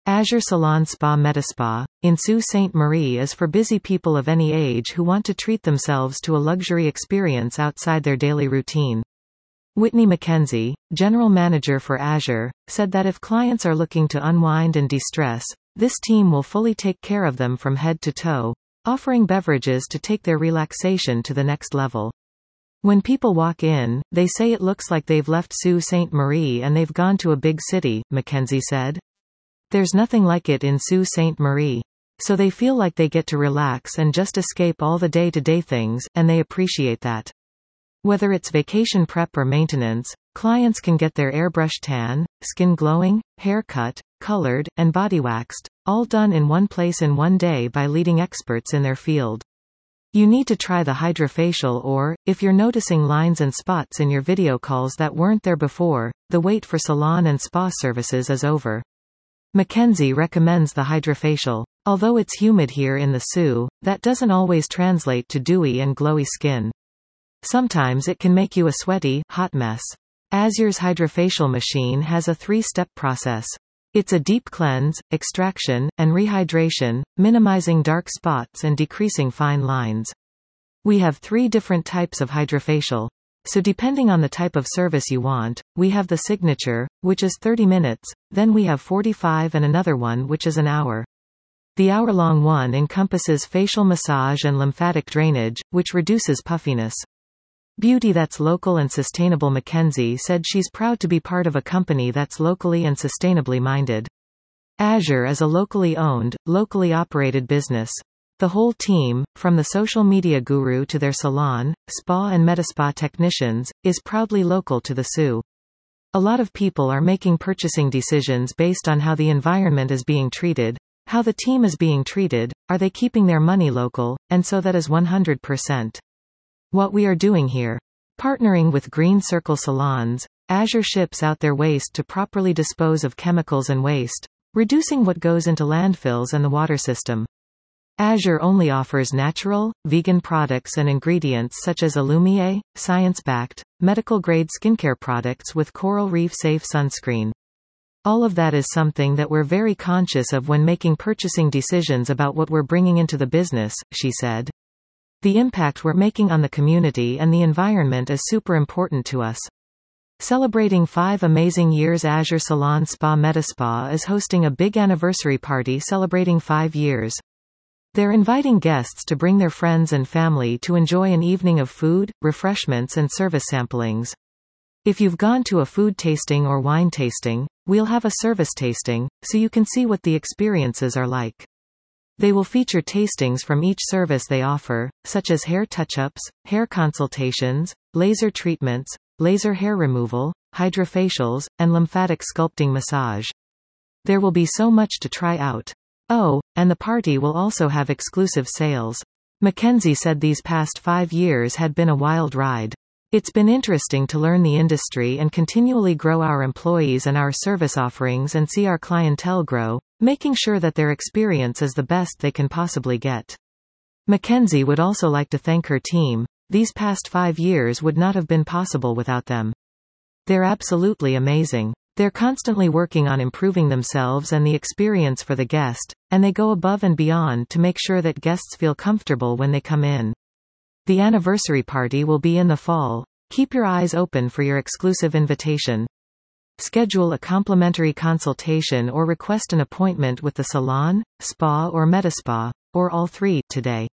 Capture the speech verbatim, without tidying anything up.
Azure Salon Spa Medispa, in Sault Ste. Marie is for busy people of any age who want to treat themselves to a luxury experience outside their daily routine. Whitney McKenzie, general manager for Azure, said that if clients are looking to unwind and de-stress, this team will fully take care of them from head to toe, offering beverages to take their relaxation to the next level. When people walk in, they say it looks like they've left Sault Ste. Marie and they've gone to a big city, McKenzie said. There's nothing like it in Sault Ste. Marie. So they feel like they get to relax and just escape all the day-to-day things, and they appreciate that. Whether it's vacation prep or maintenance, clients can get their airbrush tan, skin glowing, hair cut, colored, and body waxed, all done in one place in one day by leading experts in their field. You need to try the HydraFacial or, if you're noticing lines and spots in your video calls that weren't there before, the wait for salon and spa services is over. McKenzie recommends the HydraFacial. Although it's humid here in the Sault, that doesn't always translate to dewy and glowy skin. Sometimes it can make you a sweaty, hot mess. Azure's HydraFacial machine has a three-step process. It's a deep cleanse, extraction, and rehydration, minimizing dark spots and decreasing fine lines. We have three different types of HydraFacial. So depending on the type of service you want, we have the signature, which is thirty minutes, then we have forty-five and another one which is an hour. The hour-long one encompasses facial massage and lymphatic drainage, which reduces puffiness. Beauty that's local and sustainable. McKenzie said she's proud to be part of a company that's locally and sustainably minded. Azure is a locally owned, locally operated business. The whole team, from the social media guru to their salon, spa and medispa technicians, is proudly local to the Sault. A lot of people are making purchasing decisions based on how the environment is being treated, how the team is being treated, are they keeping their money local, and so that is one hundred percent. What we are doing here. Partnering with Green Circle Salons, Azure ships out their waste to properly dispose of chemicals and waste, reducing what goes into landfills and the water system. Azure only offers natural, vegan products and ingredients such as Illumia, science-backed, medical-grade skincare products with coral reef-safe sunscreen. All of that is something that we're very conscious of when making purchasing decisions about what we're bringing into the business, she said. The impact we're making on the community and the environment is super important to us. Celebrating five amazing years, Azure Salon Spa Medispa is hosting a big anniversary party celebrating five years. They're inviting guests to bring their friends and family to enjoy an evening of food, refreshments and service samplings. If you've gone to a food tasting or wine tasting, we'll have a service tasting, so you can see what the experiences are like. They will feature tastings from each service they offer, such as hair touch-ups, hair consultations, laser treatments, laser hair removal, HydraFacials, and lymphatic sculpting massage. There will be so much to try out. Oh, and the party will also have exclusive sales. McKenzie said these past five years had been a wild ride. It's been interesting to learn the industry and continually grow our employees and our service offerings and see our clientele grow, making sure that their experience is the best they can possibly get. McKenzie would also like to thank her team. These past five years would not have been possible without them. They're absolutely amazing. They're constantly working on improving themselves and the experience for the guest, and they go above and beyond to make sure that guests feel comfortable when they come in. The anniversary party will be in the fall. Keep your eyes open for your exclusive invitation. Schedule a complimentary consultation or request an appointment with the salon, spa or medispa, or all three, today.